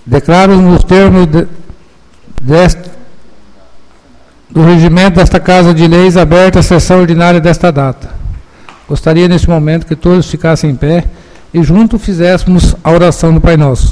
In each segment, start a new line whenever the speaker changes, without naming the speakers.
Declaro nos termos do regimento desta Casa de Leis aberta a sessão ordinária desta data. Gostaria neste momento que todos ficassem em pé e juntos fizéssemos a oração do Pai Nosso.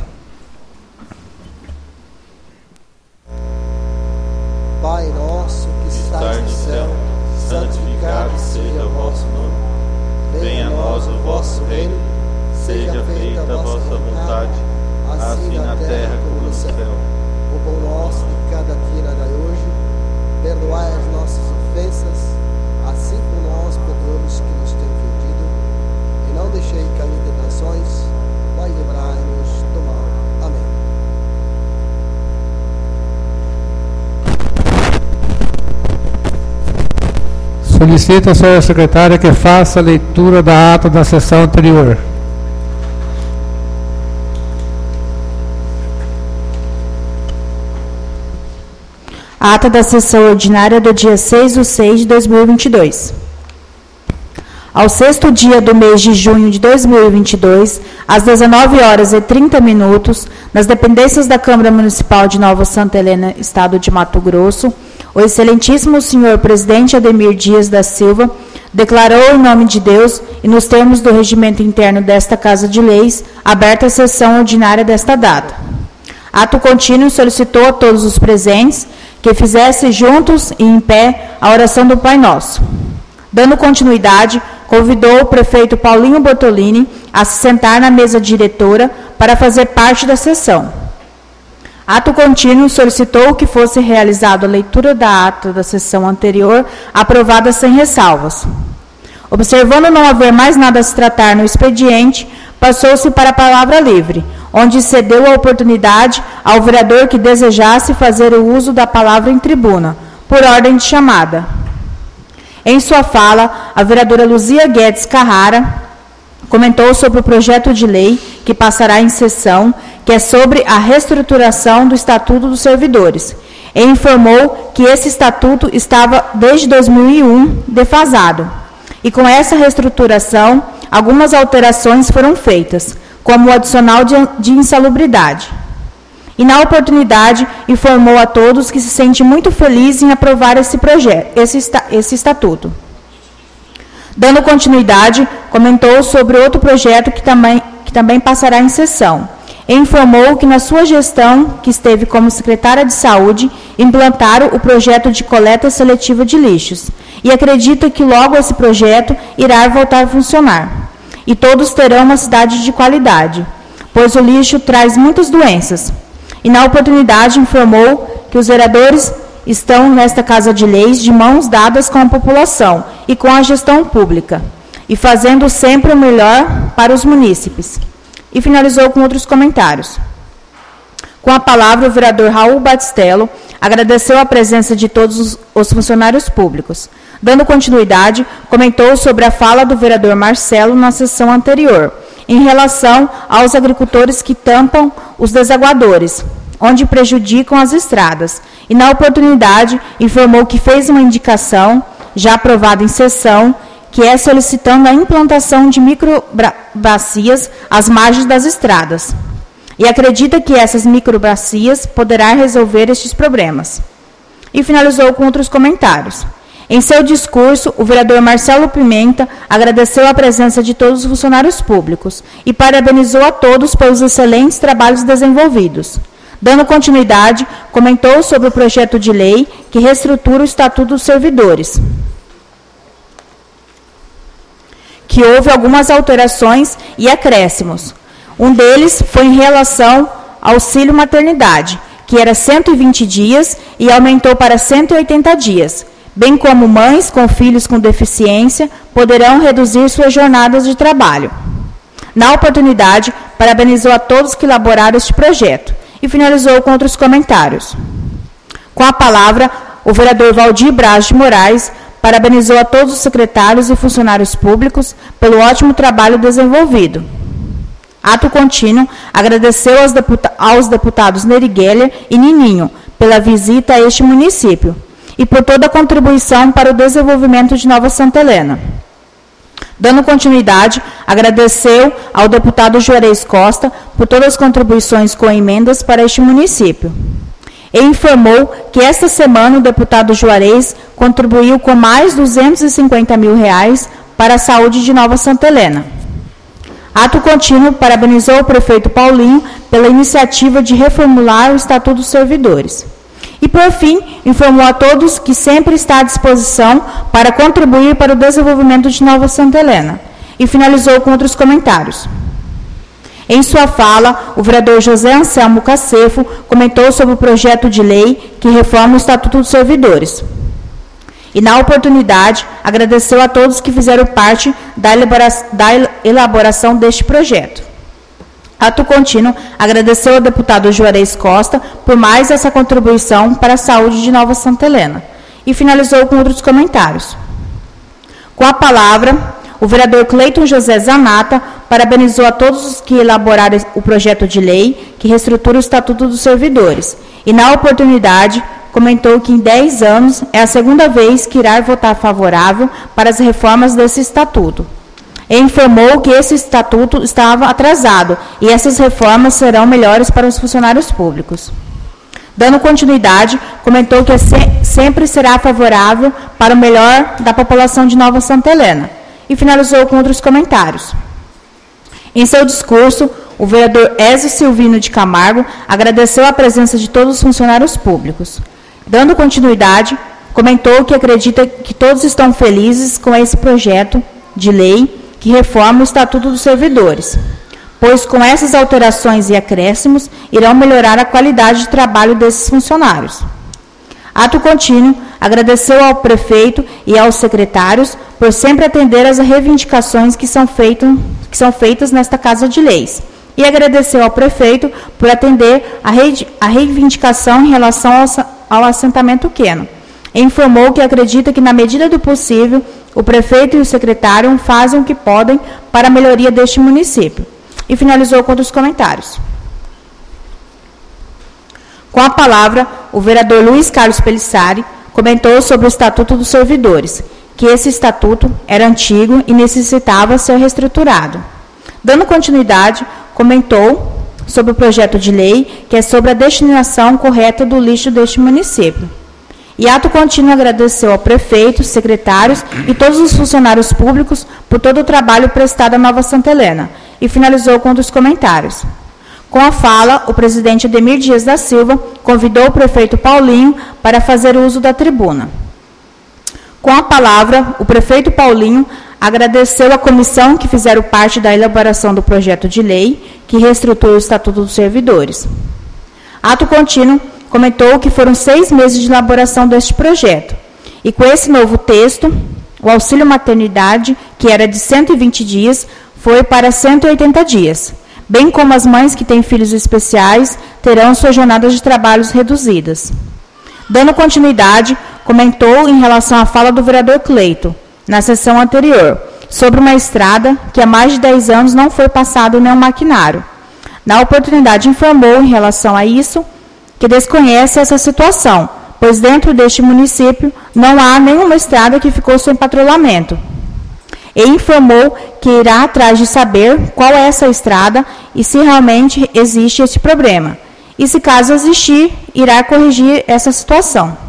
Pai nosso que estás no céu, santificado seja o vosso nome. Venha a nós o vosso reino, seja feita a vossa vontade, assim na terra como no céu. O pão nosso de cada dia dai hoje, perdoai as nossas ofensas, assim como nós perdoamos que nos têm ofendido, e não deixei cair em tentações, mas livrai-nos do mal. Amém.
Solicito à senhora secretária que faça a leitura da ata da sessão anterior.
Ata da sessão ordinária do dia 6/6/2022. Ao sexto dia do mês de junho de 2022, às 19h30, nas dependências da Câmara Municipal de Nova Santa Helena, Estado de Mato Grosso, o excelentíssimo senhor presidente Ademir Dias da Silva declarou em nome de Deus e nos termos do regimento interno desta Casa de Leis, aberta a sessão ordinária desta data. Ato contínuo solicitou a todos os presentes que fizessem juntos e em pé a oração do Pai Nosso. Dando continuidade, convidou o prefeito Paulinho Bortolini a se sentar na mesa diretora para fazer parte da sessão. Ato contínuo solicitou que fosse realizada a leitura da ata da sessão anterior, aprovada sem ressalvas. Observando não haver mais nada a se tratar no expediente, passou-se para a palavra livre, onde cedeu a oportunidade ao vereador que desejasse fazer o uso da palavra em tribuna, por ordem de chamada. Em sua fala, a vereadora Luzia Guedes Carrara comentou sobre o projeto de lei que passará em sessão, que é sobre a reestruturação do Estatuto dos Servidores, e informou que esse estatuto estava, desde 2001, defasado. E com essa reestruturação, algumas alterações foram feitas, como o adicional de insalubridade. E, na oportunidade, informou a todos que se sente muito feliz em aprovar esse projeto, esse estatuto. Dando continuidade, comentou sobre outro projeto que também passará em sessão, e informou que, na sua gestão, que esteve como secretária de Saúde, implantaram o projeto de coleta seletiva de lixos, e acredita que logo esse projeto irá voltar a funcionar. E todos terão uma cidade de qualidade, pois o lixo traz muitas doenças. E, na oportunidade, informou que os vereadores estão nesta Casa de Leis de mãos dadas com a população e com a gestão pública, e fazendo sempre o melhor para os munícipes. E finalizou com outros comentários. Com a palavra, o vereador Raul Batistello agradeceu a presença de todos os funcionários públicos. Dando continuidade, comentou sobre a fala do vereador Marcelo na sessão anterior, em relação aos agricultores que tampam os desaguadores, onde prejudicam as estradas. E, na oportunidade, informou que fez uma indicação, já aprovada em sessão, que é solicitando a implantação de microbacias às margens das estradas. E acredita que essas microbacias poderá resolver estes problemas. E finalizou com outros comentários. Em seu discurso, o vereador Marcelo Pimenta agradeceu a presença de todos os funcionários públicos e parabenizou a todos pelos excelentes trabalhos desenvolvidos. Dando continuidade, comentou sobre o projeto de lei que reestrutura o Estatuto dos Servidores, que houve algumas alterações e acréscimos. Um deles foi em relação ao auxílio maternidade, que era 120 dias e aumentou para 180 dias, bem como mães com filhos com deficiência poderão reduzir suas jornadas de trabalho. Na oportunidade, parabenizou a todos que elaboraram este projeto e finalizou com outros comentários. Com a palavra, o vereador Valdir Braz de Moraes parabenizou a todos os secretários e funcionários públicos pelo ótimo trabalho desenvolvido. Ato contínuo, agradeceu aos deputados Nery Geller e Nininho pela visita a este município e por toda a contribuição para o desenvolvimento de Nova Santa Helena. Dando continuidade, agradeceu ao deputado Juarez Costa por todas as contribuições com emendas para este município. E informou que esta semana o deputado Juarez contribuiu com mais R$ 250 mil para a saúde de Nova Santa Helena. Ato contínuo, parabenizou o prefeito Paulinho pela iniciativa de reformular o Estatuto dos Servidores. E, por fim, informou a todos que sempre está à disposição para contribuir para o desenvolvimento de Nova Santa Helena. E finalizou com outros comentários. Em sua fala, o vereador José Anselmo Cacefo comentou sobre o projeto de lei que reforma o Estatuto dos Servidores. E, na oportunidade, agradeceu a todos que fizeram parte da elaboração deste projeto. Ato contínuo, agradeceu ao deputado Juarez Costa por mais essa contribuição para a saúde de Nova Santa Helena. E finalizou com outros comentários. Com a palavra, o vereador Cleiton José Zanata parabenizou a todos os que elaboraram o projeto de lei que reestrutura o Estatuto dos Servidores. E, na oportunidade, comentou que em 10 anos é a segunda vez que irá votar favorável para as reformas desse estatuto. E informou que esse estatuto estava atrasado e essas reformas serão melhores para os funcionários públicos. Dando continuidade, comentou que sempre será favorável para o melhor da população de Nova Santa Helena. E finalizou com outros comentários. Em seu discurso, o vereador Ézio Silvino de Camargo agradeceu a presença de todos os funcionários públicos. Dando continuidade, comentou que acredita que todos estão felizes com esse projeto de lei que reforma o Estatuto dos Servidores, pois com essas alterações e acréscimos irão melhorar a qualidade de trabalho desses funcionários. Ato contínuo, agradeceu ao prefeito e aos secretários por sempre atender às reivindicações que são feitas nesta Casa de Leis, e agradeceu ao prefeito por atender a reivindicação em relação ao assentamento Queno. E informou que acredita que, na medida do possível, o prefeito e o secretário fazem o que podem para a melhoria deste município. E finalizou com outros comentários. Com a palavra, o vereador Luiz Carlos Pelissari comentou sobre o Estatuto dos Servidores, que esse estatuto era antigo e necessitava ser reestruturado. Dando continuidade, comentou sobre o projeto de lei, que é sobre a destinação correta do lixo deste município. E ato contínuo agradeceu ao prefeito, secretários e todos os funcionários públicos por todo o trabalho prestado à Nova Santa Helena. E finalizou com outros comentários. Com a fala, o presidente Ademir Dias da Silva convidou o prefeito Paulinho para fazer uso da tribuna. Com a palavra, o prefeito Paulinho agradeceu a comissão que fizeram parte da elaboração do projeto de lei que reestrutura o Estatuto dos Servidores. Ato contínuo, comentou que foram 6 meses de elaboração deste projeto. E com esse novo texto, o auxílio maternidade, que era de 120 dias, foi para 180 dias, bem como as mães que têm filhos especiais terão suas jornadas de trabalhos reduzidas. Dando continuidade, comentou em relação à fala do vereador Cleiton, na sessão anterior, sobre uma estrada que há mais de 10 anos não foi passado nenhum maquinário. Na oportunidade, informou em relação a isso que desconhece essa situação, pois dentro deste município não há nenhuma estrada que ficou sem patrulhamento. E informou que irá atrás de saber qual é essa estrada e se realmente existe esse problema. E se caso existir, irá corrigir essa situação.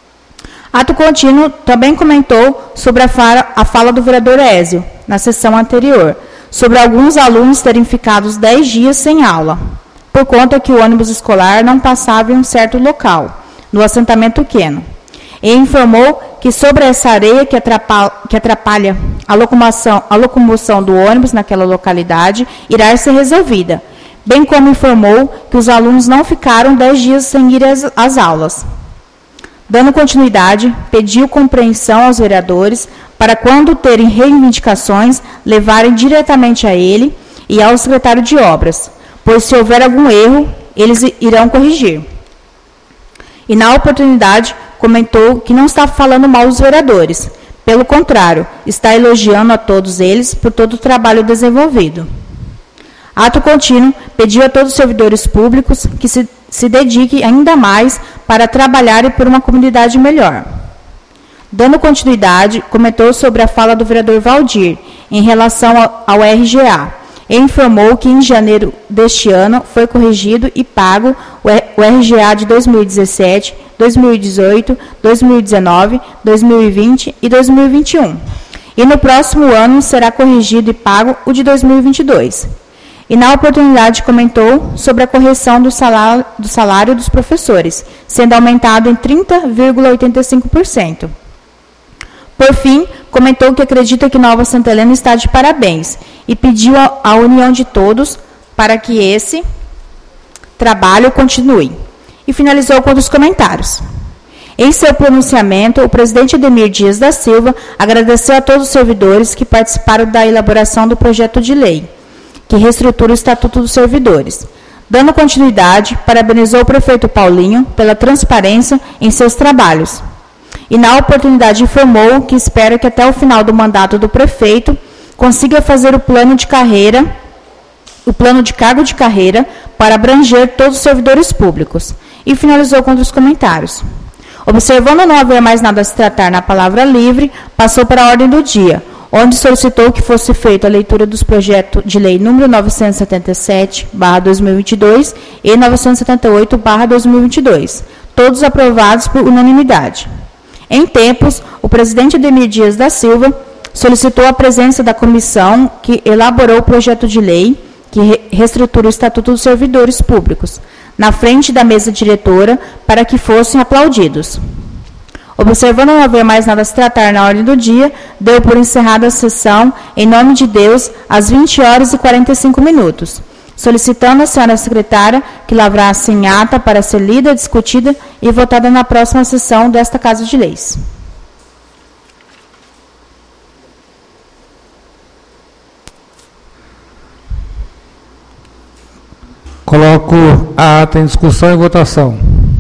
Ato contínuo também comentou sobre a fala do vereador Ézio, na sessão anterior, sobre alguns alunos terem ficado 10 dias sem aula, por conta que o ônibus escolar não passava em um certo local, no assentamento Queno. E informou que sobre essa areia que atrapalha a locomoção do ônibus naquela localidade, irá ser resolvida, bem como informou que os alunos não ficaram 10 dias sem ir às aulas. Dando continuidade, pediu compreensão aos vereadores para, quando terem reivindicações, levarem diretamente a ele e ao secretário de obras, pois se houver algum erro, eles irão corrigir. E, na oportunidade, comentou que não está falando mal dos vereadores, pelo contrário, está elogiando a todos eles por todo o trabalho desenvolvido. Ato contínuo, pediu a todos os servidores públicos que se dediquem ainda mais para trabalhar por uma comunidade melhor. Dando continuidade, comentou sobre a fala do vereador Valdir, em relação ao RGA. E informou que em janeiro deste ano foi corrigido e pago o RGA de 2017, 2018, 2019, 2020 e 2021. E no próximo ano será corrigido e pago o de 2022. E na oportunidade comentou sobre a correção do salário dos professores, sendo aumentado em 30,85%. Por fim, comentou que acredita que Nova Santa Helena está de parabéns e pediu a união de todos para que esse trabalho continue. E finalizou com outros comentários. Em seu pronunciamento, o presidente Ademir Dias da Silva agradeceu a todos os servidores que participaram da elaboração do projeto de lei, que reestrutura o Estatuto dos Servidores. Dando continuidade, parabenizou o prefeito Paulinho pela transparência em seus trabalhos. E, na oportunidade, informou que espera que até o final do mandato do prefeito consiga fazer o plano de cargo de carreira para abranger todos os servidores públicos. E finalizou com outros comentários. Observando não haver mais nada a se tratar na palavra livre, passou para a ordem do dia, onde solicitou que fosse feita a leitura dos projetos de lei número 977/2022 e 978/2022, todos aprovados por unanimidade. Em tempos, o presidente Ademir Dias da Silva solicitou a presença da comissão que elaborou o projeto de lei que reestrutura o Estatuto dos Servidores Públicos, na frente da mesa diretora, para que fossem aplaudidos. Observando não haver mais nada a se tratar na ordem do dia, deu por encerrada a sessão, em nome de Deus, às 20h45, solicitando à senhora secretária que lavrasse em ata para ser lida, discutida e votada na próxima sessão desta Casa de Leis.
Coloco a ata em discussão e votação.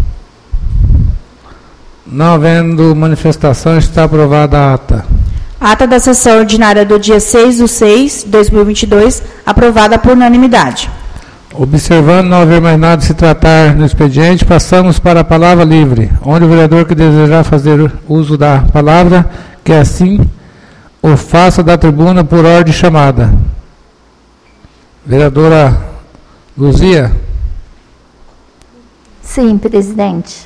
Não havendo manifestação, está aprovada a ata.
Ata da sessão ordinária do dia 6/6/2022, aprovada por unanimidade.
Observando não haver mais nada a se tratar no expediente, passamos para a palavra livre, onde o vereador que desejar fazer uso da palavra, que assim o faça da tribuna por ordem chamada. Vereadora Luzia.
Sim, presidente.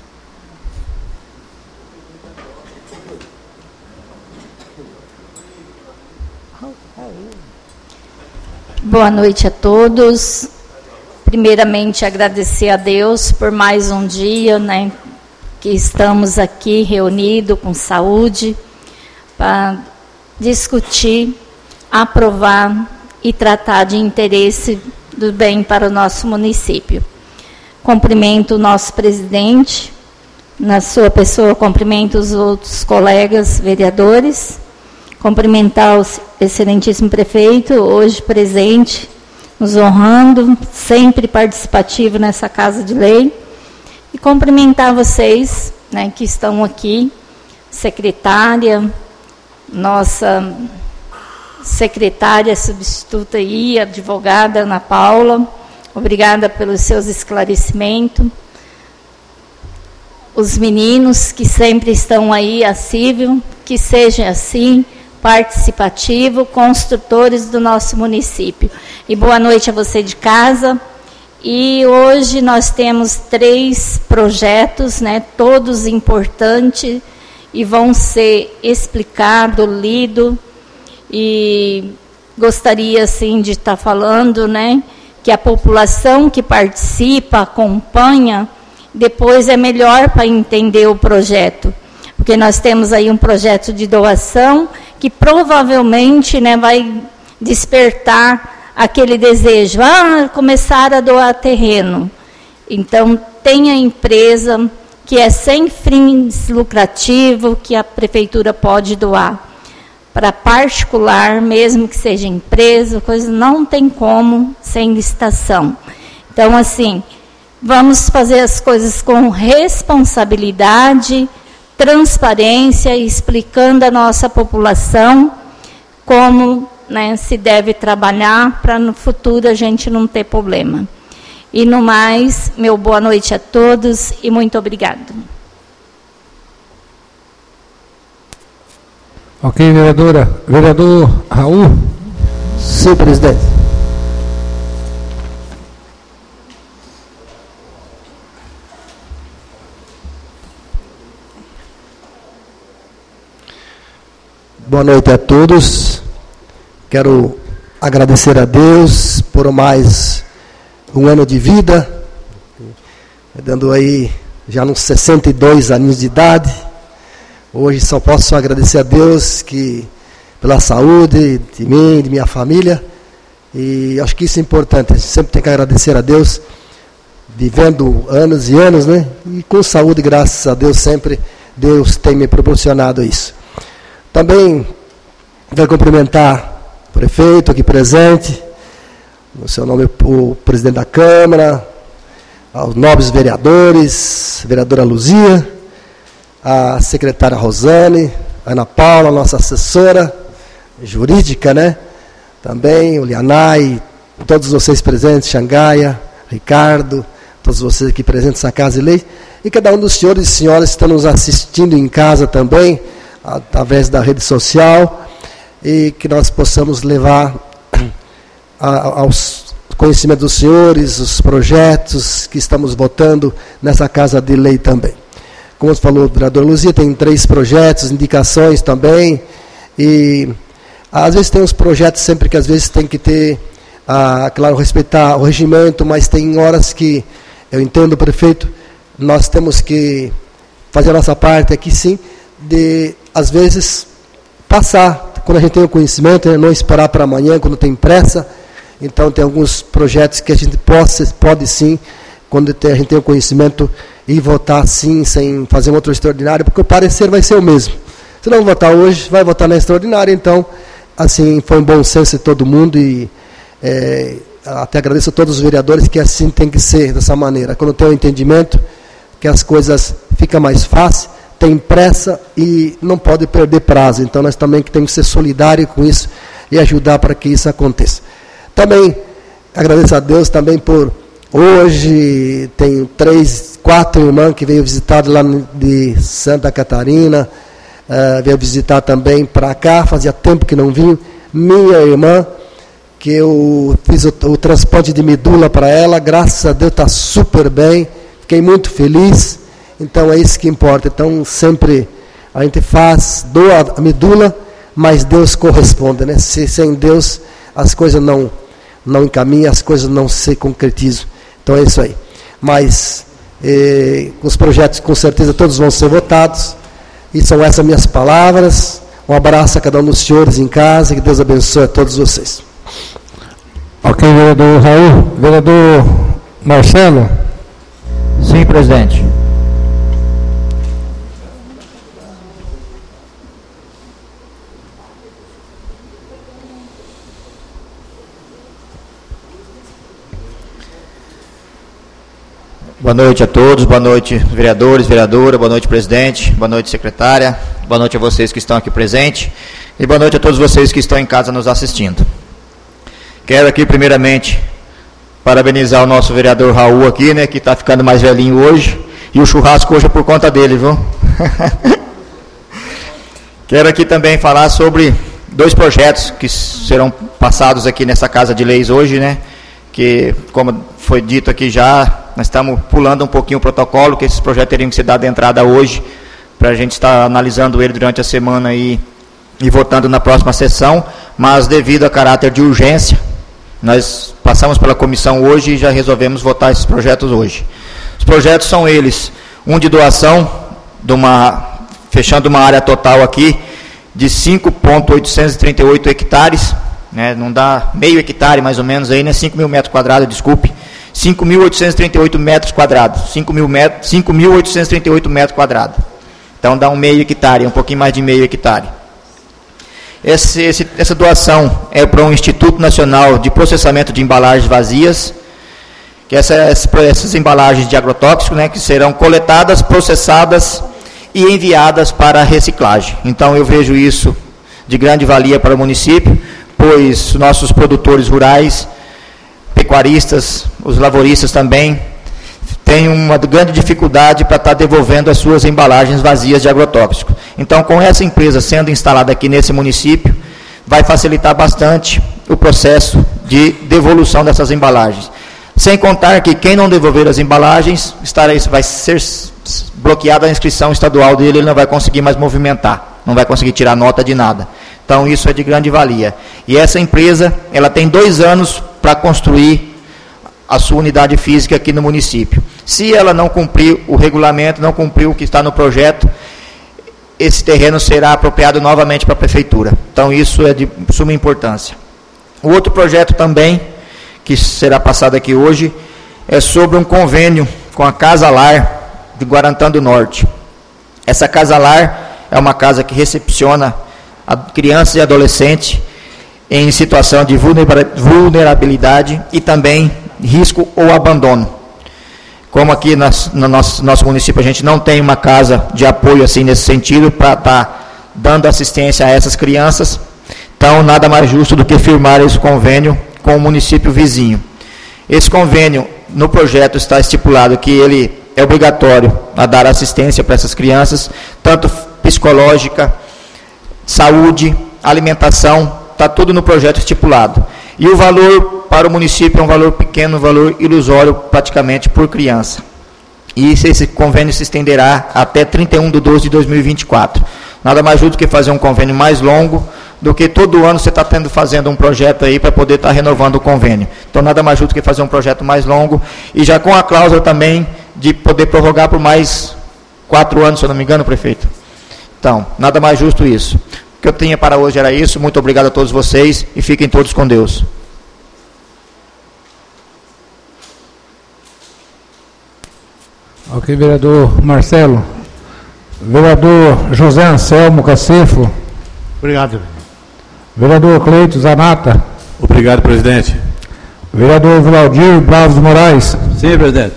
Boa noite a todos. Primeiramente, agradecer a Deus por mais um dia, né, que estamos aqui reunidos com saúde para discutir, aprovar e tratar de interesse do bem para o nosso município. Cumprimento o nosso presidente, na sua pessoa, cumprimento os outros colegas vereadores, cumprimentar o excelentíssimo prefeito, hoje presente, nos honrando, sempre participativo nessa Casa de Lei, e cumprimentar vocês, né, que estão aqui, secretária, nossa secretária substituta aí, advogada Ana Paula, obrigada pelos seus esclarecimentos. Os meninos que sempre estão aí assível, que sejam assim, participativo, construtores do nosso município. E boa noite a você de casa. E hoje nós temos 3 projetos, né, todos importantes, e vão ser explicados, lidos. E gostaria, assim, de estar falando, né, que a população que participa, acompanha, depois é melhor para entender o projeto. Porque nós temos aí um projeto de doação que provavelmente, né, vai despertar aquele desejo, começar a doar terreno. Então, tem a empresa que é sem fins lucrativos, que a prefeitura pode doar. Para particular, mesmo que seja empresa, coisa não tem como sem licitação. Então, assim, vamos fazer as coisas com responsabilidade, transparência, explicando à nossa população como, né, se deve trabalhar para no futuro a gente não ter problema. E no mais, meu boa noite a todos e muito obrigado.
Ok, vereadora. Vereador Raul.
Sim, presidente. Boa noite a todos. Quero agradecer a Deus por mais um ano de vida, dando aí já uns 62 anos de idade. Hoje só posso agradecer a Deus pela saúde de mim, de minha família, e acho que isso é importante. A gente sempre tem que agradecer a Deus, vivendo anos e anos, né? E com saúde, graças a Deus, sempre Deus tem me proporcionado isso. Também quero cumprimentar o prefeito aqui presente, no seu nome o presidente da Câmara, aos nobres vereadores, a vereadora Luzia, a secretária Rosane, a Ana Paula, nossa assessora jurídica, né? Também o Lianai, todos vocês presentes, Xangaia, Ricardo, todos vocês aqui presentes nessa Casa de Lei, e cada um dos senhores e senhoras que estão nos assistindo em casa também, através da rede social, e que nós possamos levar aos conhecimentos dos senhores, os projetos que estamos votando nessa Casa de Lei também. Como falou o vereador Luzia, tem 3 projetos, indicações também, e às vezes tem uns projetos sempre que às vezes tem que ter, claro, respeitar o regimento, mas tem horas que, eu entendo, prefeito, nós temos que fazer a nossa parte aqui sim, de às vezes passar, quando a gente tem o conhecimento, não esperar para amanhã, quando tem pressa. Então tem alguns projetos que a gente pode sim, quando a gente tem o conhecimento, ir votar sim, sem fazer um outro extraordinário, porque o parecer vai ser o mesmo. Se não votar hoje, vai votar na extraordinária. Então, assim, foi um bom senso de todo mundo, e até agradeço a todos os vereadores, que assim tem que ser, dessa maneira. Quando tem o entendimento, que as coisas ficam mais fáceis, tem pressa e não pode perder prazo. Então nós também temos que ser solidários com isso e ajudar para que isso aconteça. Também agradeço a Deus também por hoje, tenho 4 irmãs que veio visitar lá de Santa Catarina, veio visitar também para cá, fazia tempo que não vinha. Minha irmã, que eu fiz o transplante de medula para ela, graças a Deus está super bem, fiquei muito feliz. Então é isso que importa. Então sempre a gente doa a medula, mas Deus corresponde, né? Sem Deus as coisas não encaminham, as coisas não se concretizam. Então é isso aí. Mas os projetos com certeza todos vão ser votados, e são essas minhas palavras. Um abraço a cada um dos senhores em casa, que Deus abençoe a todos vocês.
Ok, vereador Raul. Vereador Marcelo.
Sim, presidente. Boa noite a todos, boa noite vereadores, vereadora, boa noite presidente, boa noite secretária, boa noite a vocês que estão aqui presentes e boa noite a todos vocês que estão em casa nos assistindo. Quero aqui primeiramente parabenizar o nosso vereador Raul aqui, né, que está ficando mais velhinho hoje, e o churrasco hoje é por conta dele, viu? Quero aqui também falar sobre 2 projetos que serão passados aqui nessa Casa de Leis hoje, né, que, como foi dito aqui já, nós estamos pulando um pouquinho o protocolo, que esses projetos teriam que ser dado entrada hoje, para a gente estar analisando ele durante a semana e votando na próxima sessão, mas devido a caráter de urgência, nós passamos pela comissão hoje e já resolvemos votar esses projetos hoje. Os projetos são eles: um de doação, fechando uma área total aqui, de 5.838 hectares, né, não dá meio hectare mais ou menos aí, né, 5.000 metros quadrados, desculpe, 5.838 metros quadrados, 5.838 metros quadrados. Então dá um meio hectare, um pouquinho mais de meio hectare. Essa doação é para o Instituto Nacional de Processamento de Embalagens Vazias, que essas embalagens de agrotóxicos, né, que serão coletadas, processadas e enviadas para reciclagem. Então eu vejo isso de grande valia para o município, pois nossos produtores rurais, pecuaristas, os lavouristas também, tem uma grande dificuldade para estar devolvendo as suas embalagens vazias de agrotóxicos. Então, com essa empresa sendo instalada aqui nesse município, vai facilitar bastante o processo de devolução dessas embalagens. Sem contar que quem não devolver as embalagens, vai ser bloqueada a inscrição estadual dele, ele não vai conseguir mais movimentar, não vai conseguir tirar nota de nada. Então, isso é de grande valia. E essa empresa, ela tem 2 anos para construir a sua unidade física aqui no município. Se ela não cumprir o regulamento, não cumprir o que está no projeto, esse terreno será apropriado novamente para a prefeitura. Então, isso é de suma importância. O outro projeto também, que será passado aqui hoje, é sobre um convênio com a Casa Lar de Guarantã do Norte. Essa Casa Lar é uma casa que recepciona crianças e adolescentes em situação de vulnerabilidade e também risco ou abandono. Como aqui no nosso município a gente não tem uma casa de apoio assim nesse sentido para estar dando assistência a essas crianças, então nada mais justo do que firmar esse convênio com o município vizinho. Esse convênio, no projeto está estipulado que ele é obrigatório a dar assistência para essas crianças, tanto psicológica, saúde, alimentação, está tudo no projeto estipulado. E o valor para o município é um valor pequeno, um valor ilusório praticamente por criança. E esse convênio se estenderá até 31/12/2024. Nada mais justo do que fazer um convênio mais longo, do que todo ano você está fazendo um projeto aí para poder estar renovando o convênio. Então, nada mais justo do que fazer um projeto mais longo, e já com a cláusula também de poder prorrogar por mais 4 anos, se eu não me engano, prefeito. Então, nada mais justo isso. O que eu tinha para hoje era isso. Muito obrigado a todos vocês e fiquem todos com Deus.
Ok, vereador Marcelo. Vereador José Anselmo Cacefo.
Obrigado.
Vereador Cleito Zanata.
Obrigado, presidente.
Vereador Valdir Bravos Moraes.
Sim, presidente.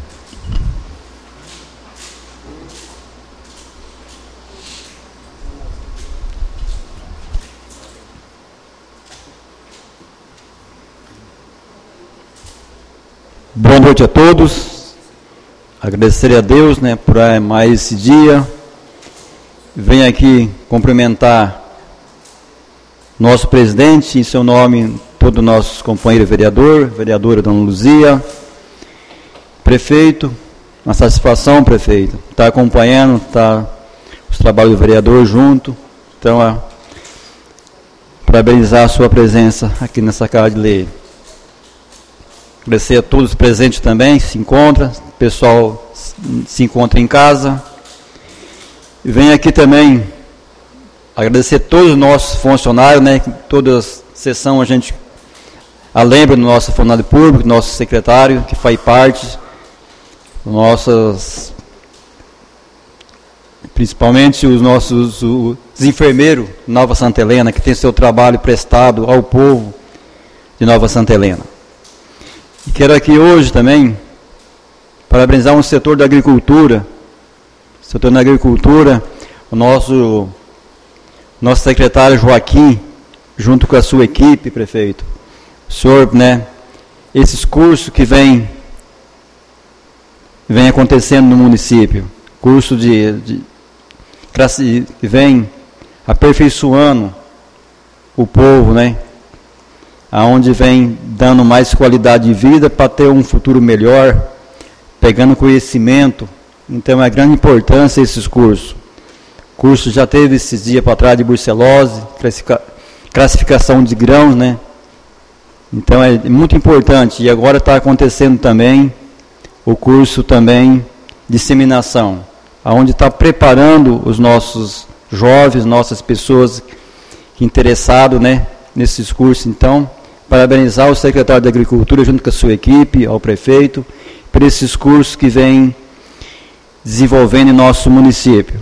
Boa noite a todos. Agradecer a Deus, por mais esse dia. Venho aqui cumprimentar nosso presidente, em seu nome, todo o nosso companheiro vereador, vereadora Dona Luzia, prefeito, uma satisfação, prefeito, estar acompanhando, os trabalhos do vereador junto. Então, parabenizar a sua presença aqui nessa Casa de Lei. Agradecer a todos os presentes também, que se encontram, o pessoal se encontra em casa. E venho aqui também agradecer a todos os nossos funcionários, que toda sessão a gente lembra do nosso funcionário público, nosso secretário, que faz parte, principalmente os enfermeiros de Nova Santa Helena, que tem seu trabalho prestado ao povo de Nova Santa Helena. E quero aqui hoje também parabenizar um setor da agricultura. O setor da agricultura, o nosso secretário Joaquim, junto com a sua equipe, prefeito. O senhor, esses cursos que vem acontecendo no município, curso que vem aperfeiçoando o povo, aonde vem dando mais qualidade de vida para ter um futuro melhor, pegando conhecimento. Então é grande importância esses cursos. O curso já teve esses dias para trás de brucelose, classificação de grãos, Então é muito importante. E agora está acontecendo também o curso também de disseminação, aonde está preparando os nossos jovens, nossas pessoas interessadas, nesses cursos. Então, parabenizar o secretário da Agricultura junto com a sua equipe, ao prefeito, por esses cursos que vem desenvolvendo em nosso município.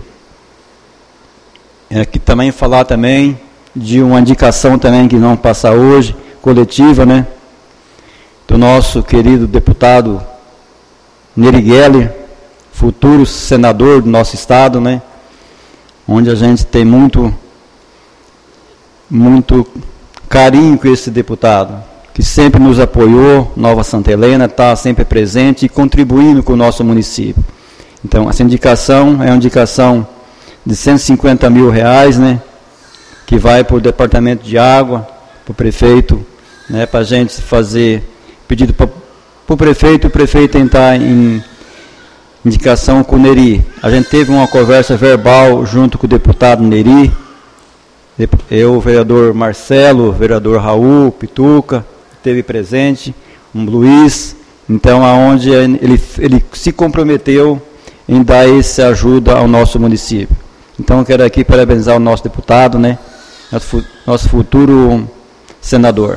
Aqui também falar também de uma indicação também que não passa hoje, coletiva, do nosso querido deputado Nery Geller, futuro senador do nosso estado, onde a gente tem muito carinho com esse deputado. que sempre nos apoiou, Nova Santa Helena, está sempre presente e contribuindo com o nosso município. Então, essa indicação é uma indicação de R$150 mil, né, que vai para o Departamento de Água, para o prefeito, né, para a gente fazer pedido para o prefeito entrar em indicação com o Neri. A gente teve uma conversa verbal junto com o deputado Neri, eu, o vereador Marcelo, o vereador Raul, Pituca, esteve presente, um Luiz, então aonde ele se comprometeu em dar essa ajuda ao nosso município. Então eu quero aqui parabenizar o nosso deputado, né, nosso futuro senador.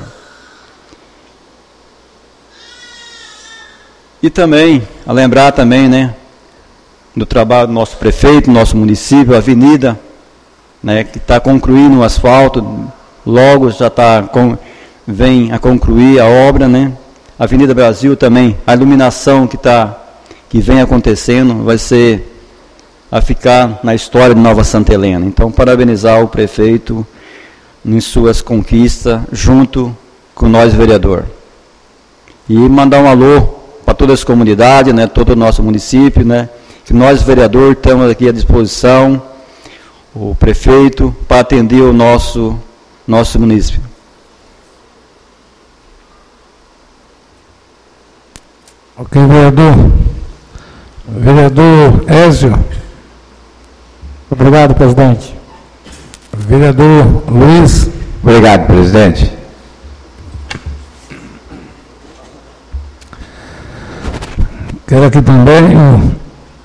E também, a lembrar também, né, do trabalho do nosso prefeito, nosso município, a avenida, né, que está concluindo o asfalto, logo já vem a concluir a obra, né? A Avenida Brasil também, a iluminação que vem acontecendo, vai ser a ficar na história de Nova Santa Helena. Então, parabenizar o prefeito em suas conquistas, junto com nós, vereador. E mandar um alô para todas as comunidades, né, todo o nosso município, né, que nós, vereador, estamos aqui à disposição, o prefeito, para atender o nosso município.
Ok, vereador. Vereador Ézio.
Obrigado, presidente.
Vereador Luiz.
Obrigado, presidente.
Quero aqui também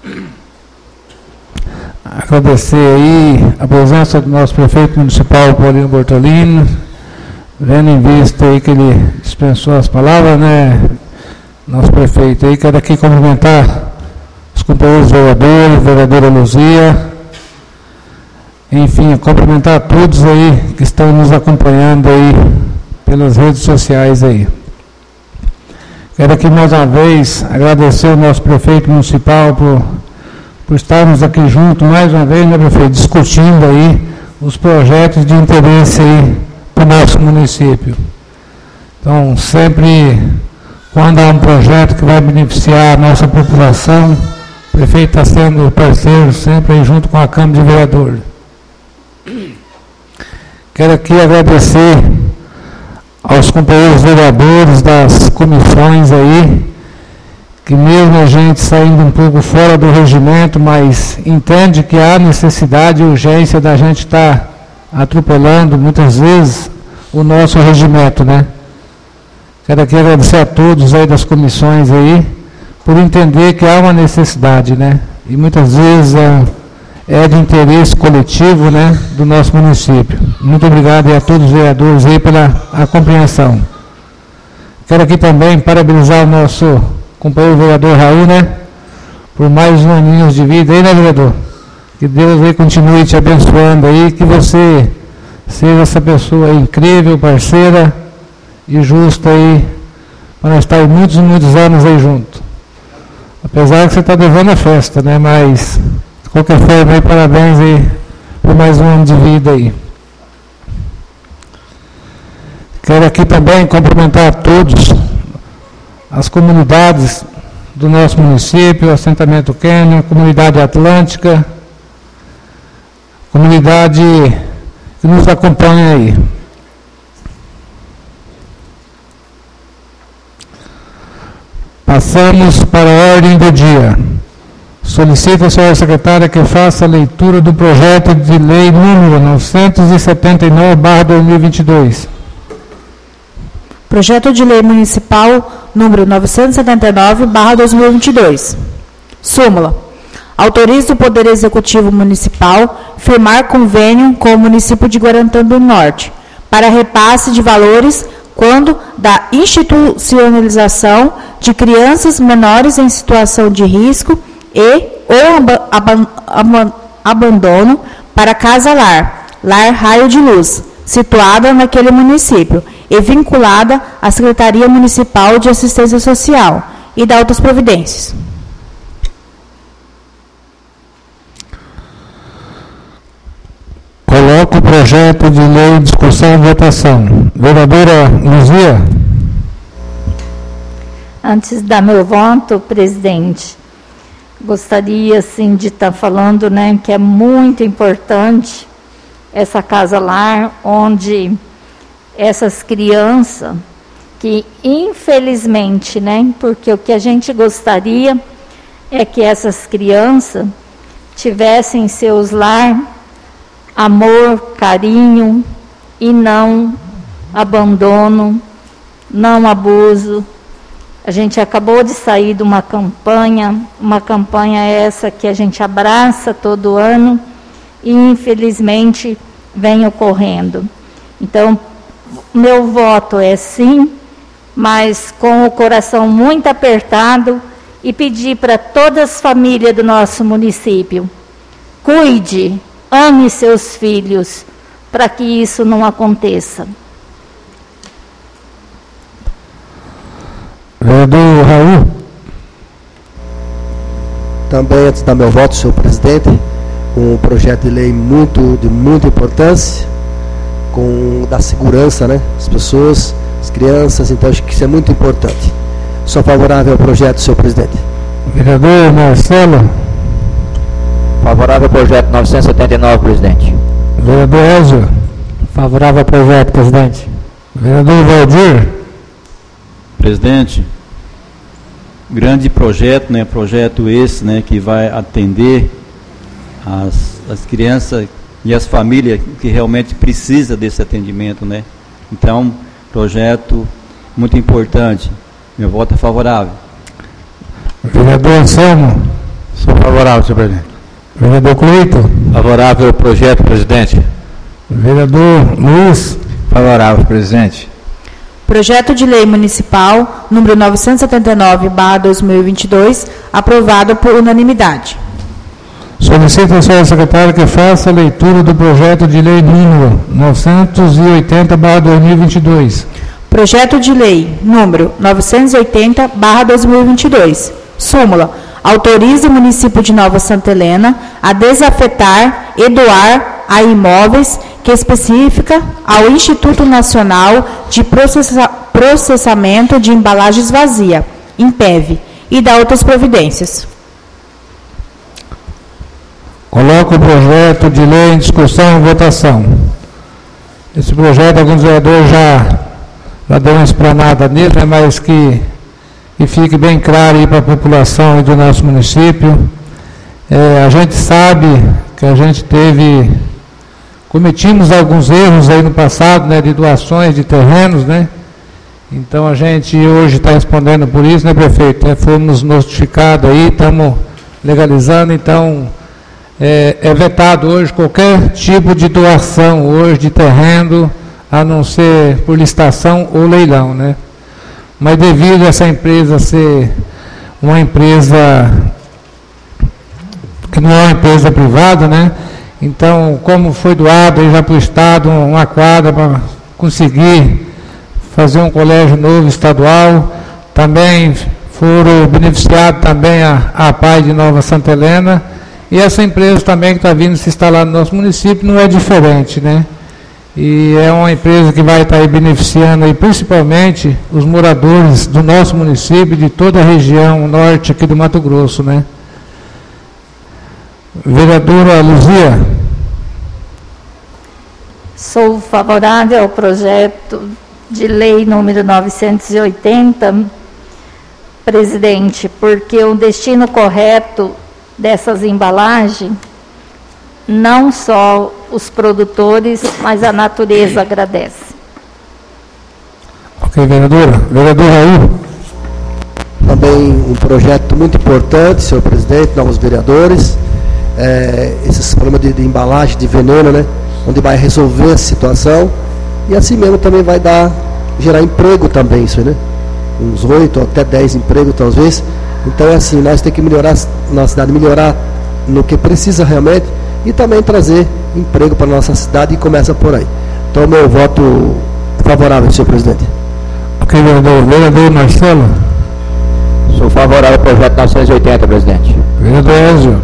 agradecer aí a presença do nosso prefeito municipal, Paulinho Bortolino, vendo em vista aí que ele dispensou as palavras, né, nosso prefeito aí. Quero aqui cumprimentar os companheiros vereadores, vereadora Luzia, enfim, cumprimentar todos aí que estão nos acompanhando aí pelas redes sociais aí. Quero aqui mais uma vez agradecer o nosso prefeito municipal por estarmos aqui juntos mais uma vez, né, prefeito, discutindo aí os projetos de interesse aí para o nosso município. Então, sempre quando há um projeto que vai beneficiar a nossa população, o prefeito está sendo parceiro sempre aí junto com a Câmara de Vereadores. Quero aqui agradecer aos companheiros vereadores das comissões aí, que mesmo a gente saindo um pouco fora do regimento, mas entende que há necessidade e urgência da gente estar atropelando muitas vezes o nosso regimento, né? Quero aqui agradecer a todos aí das comissões aí, por entender que há uma necessidade, né? E muitas vezes é de interesse coletivo, né, do nosso município. Muito obrigado a todos os vereadores aí pela compreensão. Quero aqui também parabenizar o nosso companheiro vereador Raul, né, por mais um aninho de vida aí, né, vereador? Que Deus aí continue te abençoando aí, que você seja essa pessoa incrível, parceira e justa aí, para nós estar muitos e muitos anos aí junto. Apesar que você está devendo a festa, né, mas de qualquer forma aí, parabéns aí por mais um ano de vida aí. Quero aqui também cumprimentar a todos as comunidades do nosso município, assentamento Quênia, comunidade atlântica, comunidade que nos acompanha aí. Passamos para a ordem do dia. Solicito a senhora secretária que faça a leitura do projeto de lei número 979/2022.
Projeto de Lei Municipal número 979/2022. Súmula. Autoriza o Poder Executivo Municipal firmar convênio com o município de Guarantã do Norte para repasse de valores quando da institucionalização de crianças menores em situação de risco e ou abandono para casa-lar, lar raio de luz, situada naquele município e vinculada à Secretaria Municipal de Assistência Social e da outras providências.
Coloco o projeto de lei em discussão e votação. Vereadora Luzia.
Antes de dar meu voto, presidente, gostaria assim, de estar falando, né, que é muito importante essa casa-lar, onde essas crianças, que infelizmente, né, porque o que a gente gostaria é que essas crianças tivessem em seus lar amor, carinho e não abandono, não abuso. A gente acabou de sair de uma campanha essa que a gente abraça todo ano e infelizmente vem ocorrendo. Então, meu voto é sim, mas com o coração muito apertado e pedir para todas as famílias do nosso município, cuide, ame seus filhos, para que isso não aconteça.
Vereador Raul.
Também, antes de dar meu voto, senhor presidente, um projeto de lei de muita importância, da segurança, né? As pessoas, as crianças, então acho que isso é muito importante. Sou favorável ao projeto, senhor presidente.
Vereador Marcelo.
Favorável ao projeto 979, presidente.
Vereador Ezio.
Favorável ao projeto, presidente.
Vereador Valdir.
Presidente, grande projeto, né? Projeto esse, né? Que vai atender as crianças e as famílias que realmente precisam desse atendimento, né? Então, projeto muito importante. Meu voto é favorável.
Vereador Anselmo.
Sou favorável, senhor presidente.
Vereador Cleito.
Favorável ao projeto, presidente.
Vereador Luiz.
Favorável, presidente.
Projeto de Lei Municipal número 979/2022, aprovado por unanimidade.
Solicito ao senhor secretário que faça a leitura do projeto de lei número 980/2022.
Projeto de lei número 980/2022. Súmula. Autoriza o município de Nova Santa Helena a desafetar e doar a imóveis que especifica ao Instituto Nacional de Processamento de Embalagens Vazia, INPEV, e da outras providências.
Coloco o projeto de lei em discussão e votação. Esse projeto, alguns vereadores já deu uma explanada nele, né, mas que fique bem claro aí para a população do nosso município. A gente sabe que a gente cometimos alguns erros aí no passado, né, de doações de terrenos, né? Então a gente hoje está respondendo por isso, né, prefeito? Fomos notificados aí, estamos legalizando, então é vetado hoje qualquer tipo de doação hoje de terreno, a não ser por licitação ou leilão, né? Mas devido a essa empresa ser uma empresa que não é uma empresa privada, né? Então, como foi doado aí já para o Estado uma quadra para conseguir fazer um colégio novo estadual, também foram beneficiados também a PAI de Nova Santa Helena, e essa empresa também que está vindo se instalar no nosso município não é diferente, né? E é uma empresa que vai estar aí beneficiando aí principalmente os moradores do nosso município, de toda a região norte aqui do Mato Grosso, né? Vereadora Luzia.
Sou favorável ao projeto de lei número 980, presidente, porque o destino correto dessas embalagens, não só os produtores, mas a natureza agradece.
Ok, vereadora. Vereador Raul.
Também um projeto muito importante, senhor presidente, novos vereadores, esses problemas de embalagem, de veneno, né? Onde vai resolver essa situação e assim mesmo também vai gerar emprego também, isso, né? Uns 8 até 10 empregos talvez. Então é assim, nós temos que melhorar na cidade, melhorar no que precisa realmente e também trazer emprego para a nossa cidade e começa por aí. Então meu voto é favorável, senhor presidente.
Ok, vereador. Vereador Marcelo.
Sou favorável ao projeto 980, presidente.
Vereador Ezio.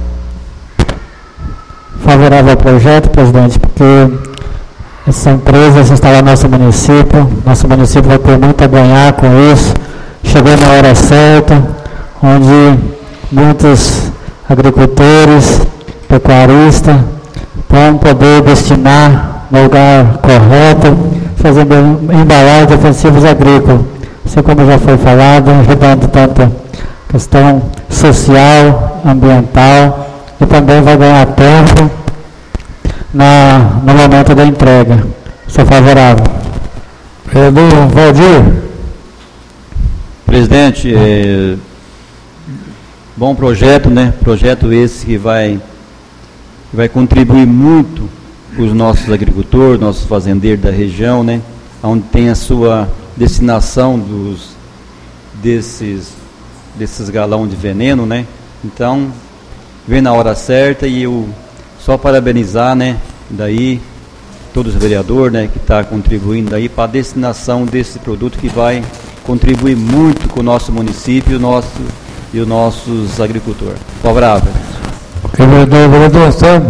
Favorável ao projeto, presidente, porque essa empresa se instalar no nosso município vai ter muito a ganhar com isso, chegou na hora certa, onde muitos agricultores, pecuaristas vão poder destinar no lugar correto, fazendo embalagem de defensivos agrícolas. Assim como já foi falado, ajudando tanto questão social, ambiental, e também vai ganhar tempo no momento da entrega. Sou favorável.
Vereador Valdir.
Presidente, bom projeto, né? Projeto esse que vai contribuir muito para os nossos agricultores, nossos fazendeiros da região, né? Onde tem a sua destinação desses galão de veneno, né? Então, vem na hora certa e eu só parabenizar, né? Daí, todos os vereadores, né? Que está contribuindo aí para a destinação desse produto que vai contribuir muito com o nosso município e os nossos agricultores. Favorável.
Ok, vereador Sam.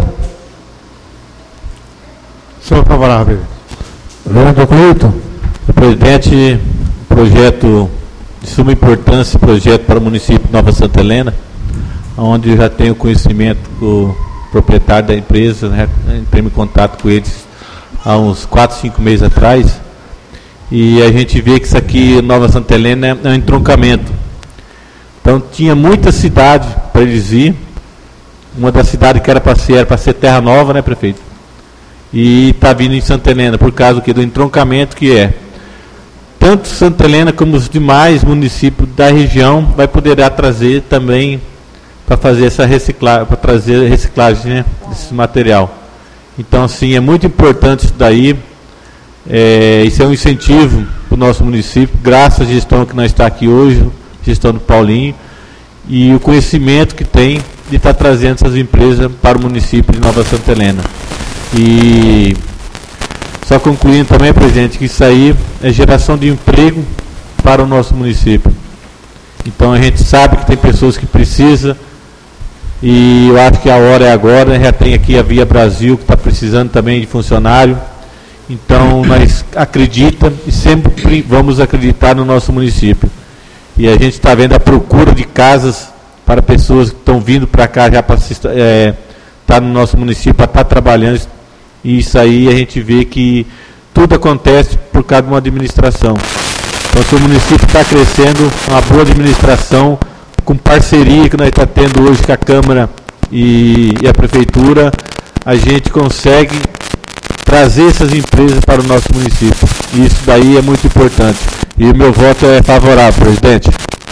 Sou favorável. Vereador Cleiton.
Presidente, projeto de suma importância, projeto para o município de Nova Santa Helena, onde eu já tenho conhecimento com o proprietário da empresa, né? Entrei em contato com eles há uns 4, 5 meses atrás, e a gente vê que isso aqui, Nova Santa Helena, é um entroncamento. Então tinha muita cidade para eles ir, uma das cidades que era para ser Terra Nova, né, prefeito? E está vindo em Santa Helena, por causa do entroncamento que é. Tanto Santa Helena como os demais municípios da região vai poder trazer também para fazer essa reciclagem, para trazer reciclagem, né, desse material. Então, assim, é muito importante isso daí. Isso é um incentivo para o nosso município, graças à gestão que nós está aqui hoje, gestão do Paulinho, e o conhecimento que tem de estar trazendo essas empresas para o município de Nova Santa Helena. E só concluindo também, presidente, que isso aí é geração de emprego para o nosso município. Então a gente sabe que tem pessoas que precisam, e eu acho que a hora é agora. Já tem aqui a Via Brasil, que está precisando também de funcionário. Então nós acreditamos e sempre vamos acreditar no nosso município. E a gente está vendo a procura de casas para pessoas que estão vindo para cá já para estar no nosso município, para estar trabalhando. E isso aí a gente vê que tudo acontece por causa de uma administração. Então, se o município está crescendo, uma boa administração, com parceria que nós estamos tendo hoje com a Câmara e a Prefeitura, a gente consegue trazer essas empresas para o nosso município. E isso daí é muito importante. E o meu voto é favorável, presidente.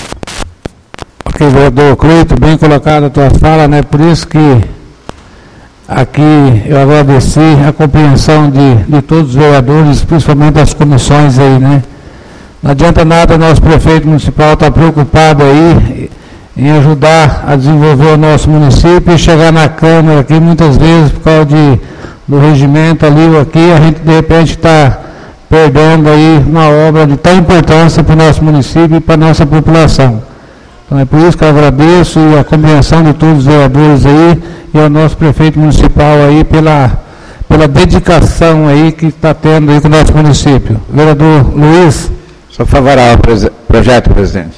Ok, vereador Cleiton, bem colocada a tua fala, né? Por isso que aqui eu agradeci a compreensão de todos os vereadores, principalmente das comissões aí, né? Não adianta nada o nosso prefeito municipal estar preocupado aí em ajudar a desenvolver o nosso município e chegar na Câmara aqui muitas vezes por causa do regimento ali ou aqui, a gente de repente está perdendo aí uma obra de tal importância para o nosso município e para a nossa população. Então é por isso que eu agradeço a compreensão de todos os vereadores aí e ao nosso prefeito municipal aí pela dedicação aí que está tendo aí com o nosso município. Vereador Luiz.
Sou favorável ao projeto, presidente.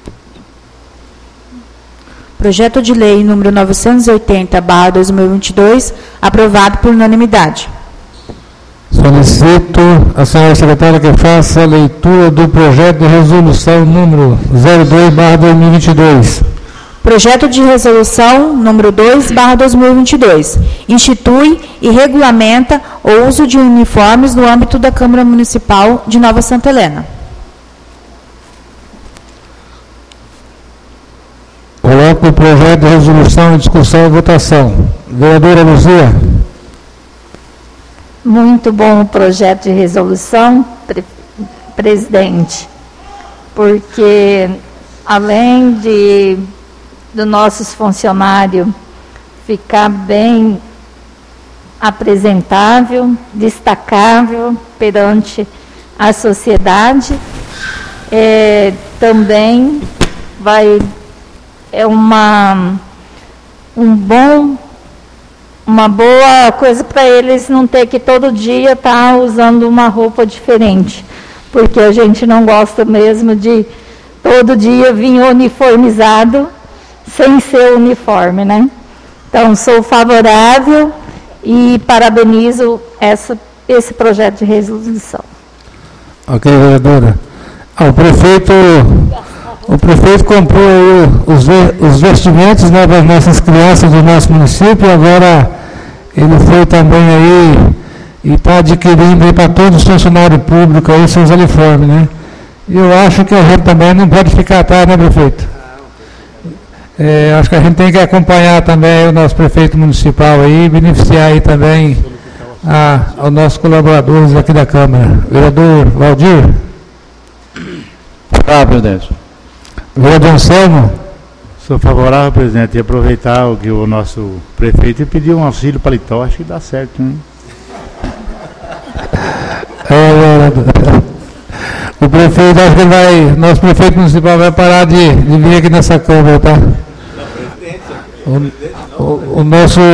Projeto de lei número 980/2022, aprovado por unanimidade.
Solicito a senhora secretária que faça a leitura do projeto de resolução número 02/2022.
Projeto de resolução número 2/2022, institui e regulamenta o uso de uniformes no âmbito da Câmara Municipal de Nova Santa Helena.
Coloco o projeto de resolução em discussão e votação. Vereadora Luzia.
Muito bom o projeto de resolução, presidente, porque além do nossos funcionários ficar bem apresentável, destacável perante a sociedade, também uma boa coisa para eles não ter que todo dia estar usando uma roupa diferente, porque a gente não gosta mesmo de todo dia vinha uniformizado, sem ser uniforme, né? Então, sou favorável e parabenizo esse projeto de resolução.
Ok, vereadora. O prefeito comprou os vestimentos, né, para as nossas crianças do nosso município, agora ele foi também aí e está adquirindo aí para todos os funcionários públicos aí seus uniformes, né? E eu acho que a gente também não pode ficar atrás, né, prefeito? Acho que a gente tem que acompanhar também o nosso prefeito municipal aí, beneficiar aí também aos nossos colaboradores aqui da Câmara. Vereador Valdir.
Presidente.
Vereador Anselmo.
Sou favorável, presidente, e aproveitar o que o nosso prefeito e pedir um auxílio paletó, acho que dá certo, né?
O prefeito, acho que nosso prefeito municipal vai parar de vir aqui nessa Câmara, tá? O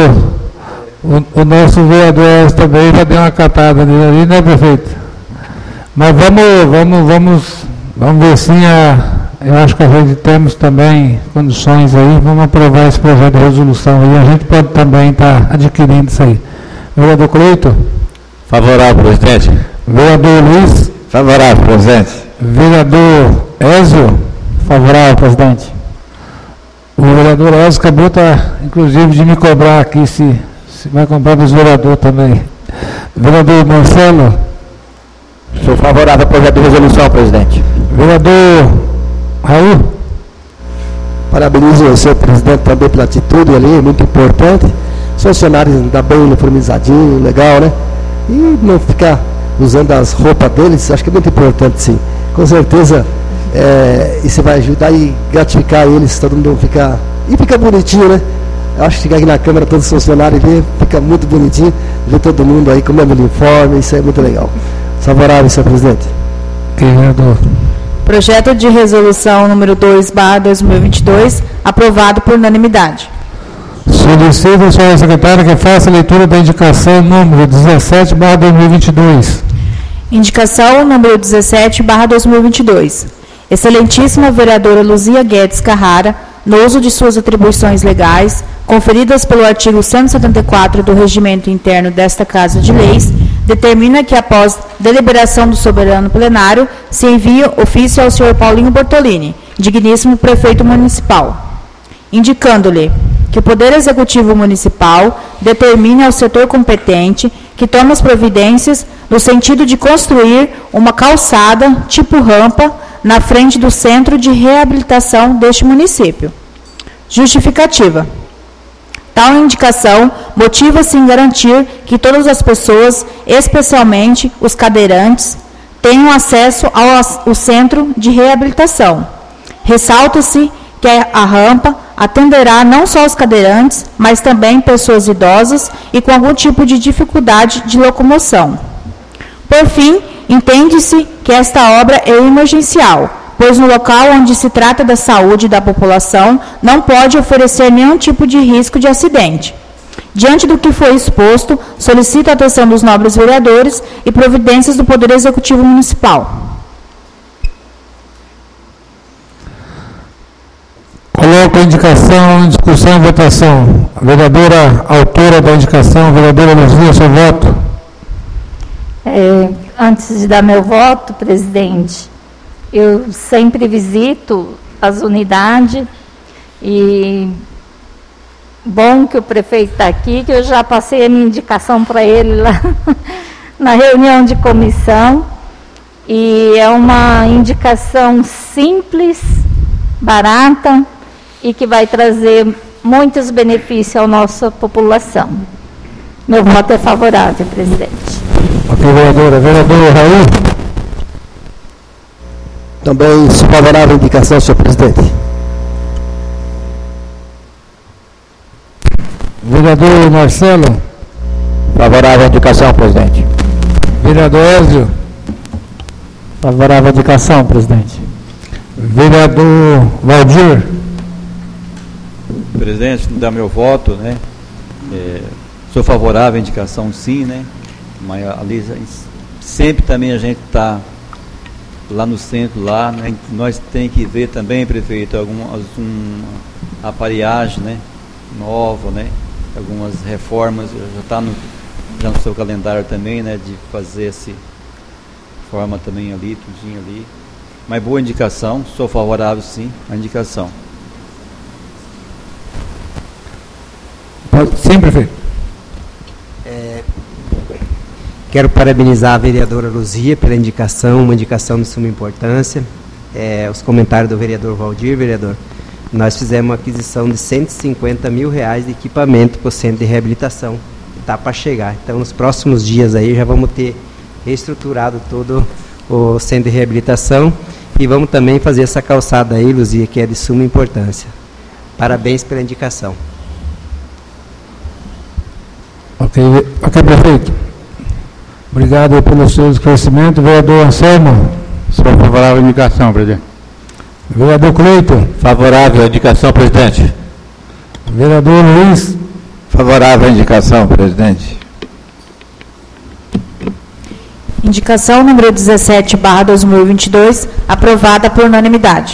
nosso vereador também já deu uma catada nele ali, né, prefeito? Mas vamos ver sim, eu acho que a gente temos também condições aí, vamos aprovar esse projeto de resolução aí, a gente pode também estar adquirindo isso aí. Vereador Cleito?
Favorável, presidente.
Vereador Luiz?
Favorável, presidente.
Vereador Ézio?
Favorável, presidente.
O vereador Ézio acabou, inclusive, de me cobrar aqui se vai comprar dos vereadores também. Vereador Marcelo?
Sou favorável ao projeto de resolução, presidente.
Vereador Raul?
Parabenizo o senhor presidente também pela atitude ali, muito importante. Os funcionários ainda bem uniformizadinho, legal, né? E não ficar usando as roupas deles, acho que é muito importante, sim. Com certeza, isso vai ajudar e gratificar eles, todo mundo ficar... E fica bonitinho, né? Eu acho que chegar aqui na Câmara, todos os funcionários ver, fica muito bonitinho, ver todo mundo aí com o mesmo uniforme, isso é muito legal. Favorável, senhor presidente.
Vereador.
Projeto de resolução número 2/2022, aprovado por unanimidade.
Solicito a senhora secretária que faça a leitura da indicação número 17/2022.
Indicação número 17/2022. Excelentíssima vereadora Luzia Guedes Carrara, no uso de suas atribuições legais, conferidas pelo artigo 174 do Regimento Interno desta Casa de Leis, determina que, após deliberação do soberano plenário, se envie ofício ao senhor Paulinho Bortolini, digníssimo prefeito municipal, indicando-lhe que o Poder Executivo Municipal determine ao setor competente que tome as providências no sentido de construir uma calçada tipo rampa na frente do Centro de Reabilitação deste município. Justificativa. Tal indicação motiva-se em garantir que todas as pessoas, especialmente os cadeirantes, tenham acesso ao Centro de Reabilitação. Ressalta-se que a rampa atenderá não só os cadeirantes, mas também pessoas idosas e com algum tipo de dificuldade de locomoção. Por fim, entende-se que esta obra é emergencial, pois no local onde se trata da saúde da população não pode oferecer nenhum tipo de risco de acidente. Diante do que foi exposto, solicito a atenção dos nobres vereadores e providências do Poder Executivo Municipal.
Coloco a indicação em discussão e votação. A vereadora autora da indicação, a vereadora Luzia, seu voto.
Antes de dar meu voto, presidente, eu sempre visito as unidades e bom que o prefeito está aqui, que eu já passei a minha indicação para ele lá na reunião de comissão, e é uma indicação simples, barata e que vai trazer muitos benefícios à nossa população. Meu voto é favorável, presidente.
Ok, vereadora. Vereador Raul.
Também sou favorável à indicação, senhor presidente.
Vereador Marcelo.
Favorável à indicação, presidente.
Vereador Ézio.
Favorável à indicação, presidente.
Vereador Valdir.
Presidente, dá meu voto, né? Sou favorável à indicação, sim, né? Mas ali sempre também a gente está lá no centro, lá, né? Nós tem que ver também, prefeito, uma aparelhagem, né? Nova, né? Algumas reformas, já está no seu calendário também, né? De fazer essa forma também ali, tudinho ali. Mas boa indicação, sou favorável sim à indicação.
Sim, prefeito.
Quero parabenizar a vereadora Luzia pela indicação, uma indicação de suma importância. Os comentários do vereador Valdir, vereador, nós fizemos uma aquisição de R$150 mil de equipamento para o centro de reabilitação. Está para chegar. Então, nos próximos dias aí já vamos ter reestruturado todo o centro de reabilitação e vamos também fazer essa calçada aí, Luzia, que é de suma importância. Parabéns pela indicação.
Ok, prefeito. Obrigado pelo seu esclarecimento. Vereador Anselmo.
Sou favorável à indicação, presidente.
Vereador Cleiton.
Favorável à indicação, presidente.
Vereador Luiz.
Favorável à indicação, presidente.
Indicação número 17/2022, aprovada por unanimidade.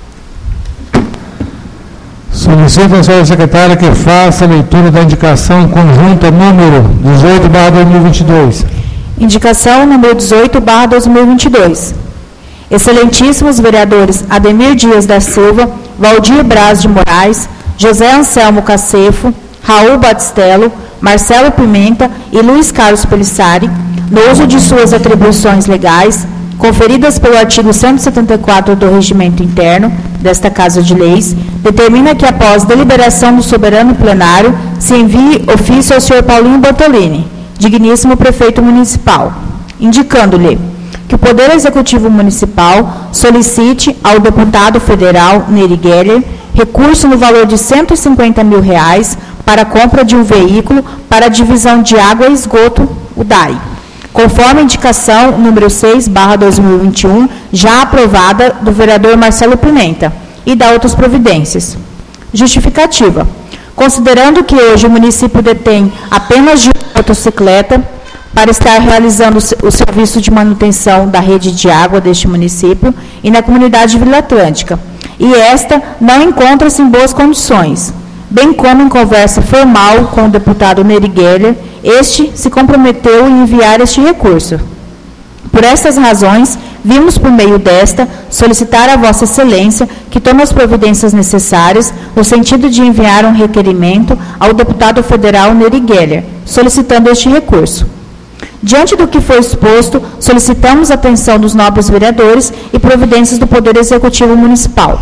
Solicito à senhora secretária que faça a leitura da indicação conjunta número 18/2022.
Indicação número 18/2022. Excelentíssimos vereadores Ademir Dias da Silva, Valdir Braz de Moraes, José Anselmo Cacefo, Raul Batistello, Marcelo Pimenta e Luiz Carlos Pelissari, no uso de suas atribuições legais, conferidas pelo artigo 174 do Regimento Interno desta Casa de Leis, determina que, após deliberação do soberano plenário, se envie ofício ao senhor Paulinho Bortolini, digníssimo prefeito municipal, indicando-lhe que o Poder Executivo Municipal solicite ao deputado federal Nery Geller recurso no valor de R$150 mil para a compra de um veículo para a divisão de água e esgoto, o DAI, conforme a indicação número 6/2021, já aprovada do vereador Marcelo Pimenta, e da outras providências. Justificativa. Considerando que hoje o município detém apenas de motocicleta para estar realizando o serviço de manutenção da rede de água deste município e na comunidade Vila Atlântica, e esta não encontra-se em boas condições, bem como em conversa formal com o deputado Nery Geller, este se comprometeu em enviar este recurso. Por essas razões, vimos por meio desta solicitar a Vossa Excelência que tome as providências necessárias no sentido de enviar um requerimento ao deputado federal Nery Geller, solicitando este recurso. Diante do que foi exposto, solicitamos a atenção dos nobres vereadores e providências do Poder Executivo Municipal.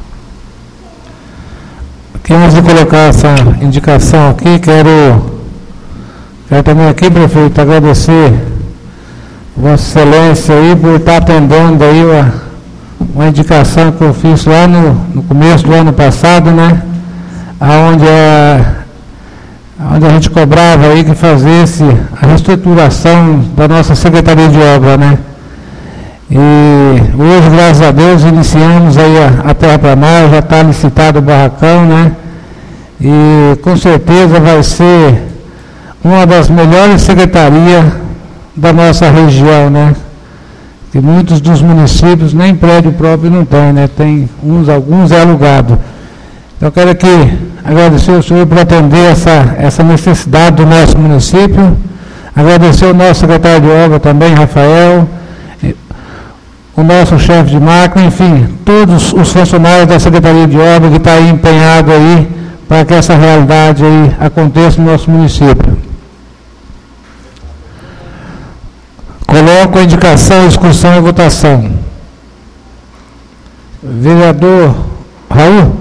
Antes de colocar essa indicação aqui, quero também aqui, prefeito, agradecer Vossa Excelência aí por estar atendendo aí uma indicação que eu fiz lá no começo do ano passado, né? Onde a gente cobrava aí que fazesse a reestruturação da nossa Secretaria de Obra, né? E hoje, graças a Deus, iniciamos aí a Terra para Mar, já está licitado o barracão, né? E com certeza vai ser uma das melhores secretarias da nossa região, né? Que muitos dos municípios nem prédio próprio não tem, né? Tem alguns é alugado. Então, eu quero aqui agradecer ao senhor por atender essa necessidade do nosso município, agradecer ao nosso secretário de obra também, Rafael, o nosso chefe de máquina, enfim, todos os funcionários da Secretaria de Obra que estão aí empenhados aí para que essa realidade aí aconteça no nosso município. Coloco a indicação, discussão e votação. Vereador Raul.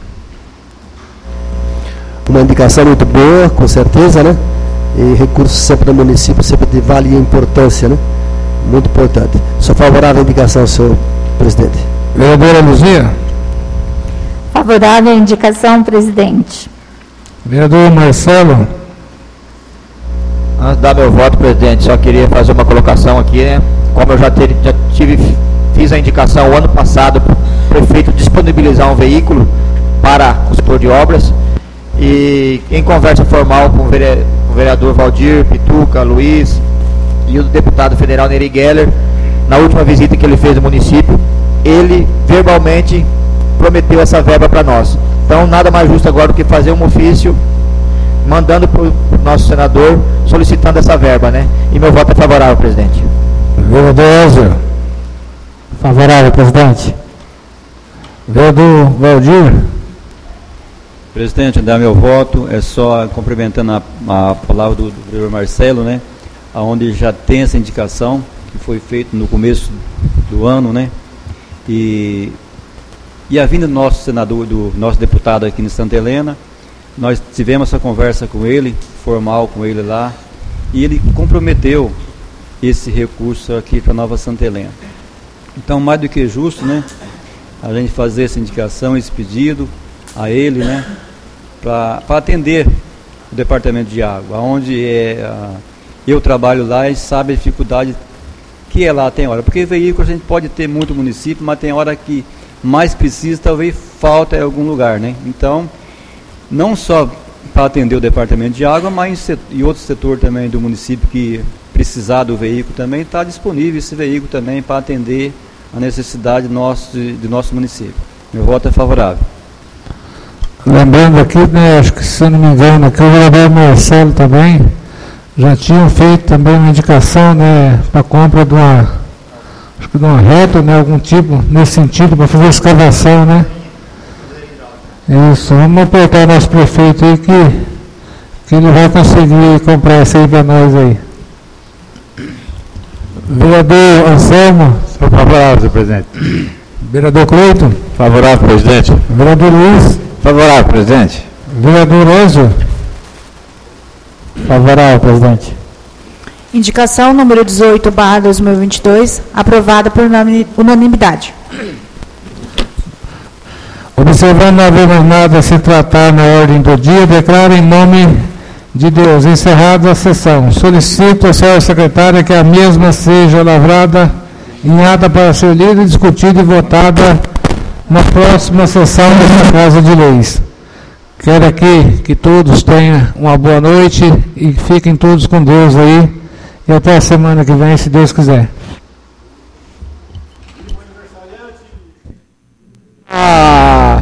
Uma indicação muito boa, com certeza, né? E recursos sempre do município, sempre de vale importância, né? Muito importante. Sou favorável à indicação, senhor presidente.
Vereadora Luzia.
Favorável à indicação, presidente.
Vereador Marcelo.
Antes de dar meu voto, presidente, só queria fazer uma colocação aqui, né? Como eu fiz a indicação o ano passado para o prefeito disponibilizar um veículo para o setor de obras, e em conversa formal com o vereador Valdir, Pituca, Luiz e o deputado federal Nery Geller, na última visita que ele fez no município, ele verbalmente prometeu essa verba para nós. Então, nada mais justo agora do que fazer um ofício mandando para o nosso senador solicitando essa verba, né? E meu voto é favorável, presidente.
Vereador Elzer.
Favorável, presidente.
Vereador Valdir.
Presidente, dar meu voto é só complementando a palavra do vereador Marcelo, né? Onde já tem essa indicação que foi feita no começo do ano, né? E a vinda do nosso senador, do nosso deputado aqui em Santa Helena, nós tivemos essa conversa com ele, formal com ele lá, e ele comprometeu esse recurso aqui para Nova Santa Helena. Então, mais do que justo, né? A gente fazer essa indicação, esse pedido a ele, né? Para atender o departamento de água, onde eu trabalho lá e sabe a dificuldade que é lá, tem hora. Porque veículo a gente pode ter muito município, mas tem hora que mais precisa, talvez falta em algum lugar, né? Então, não só para atender o departamento de água, mas em outro setor também do município que precisar do veículo também, está disponível esse veículo também para atender a necessidade do nosso município. Meu voto é favorável.
Lembrando aqui, né, acho que se eu não me engano, aqui o vereador Marcelo também já tinham feito também uma indicação, né, para compra de uma reta, né, algum tipo nesse sentido, para fazer escavação, né? Isso, vamos apertar o nosso prefeito aí que ele vai conseguir comprar essa aí para nós aí. Vereador Anselmo.
Sou favorável, presidente.
Vereador Cleiton.
Favorável, presidente.
Vereador Luiz.
Favorável, presidente.
Vereador Enzo.
Favorável, presidente.
Indicação número 18/2022, aprovada por unanimidade.
Observando não haver mais nada a se tratar na ordem do dia, declaro em nome de Deus encerrada a sessão. Solicito à senhora secretária que a mesma seja lavrada em ata para ser lida, discutida e votada na próxima sessão desta Casa de Leis. Quero aqui que todos tenham uma boa noite e fiquem todos com Deus aí. E até a semana que vem, se Deus quiser.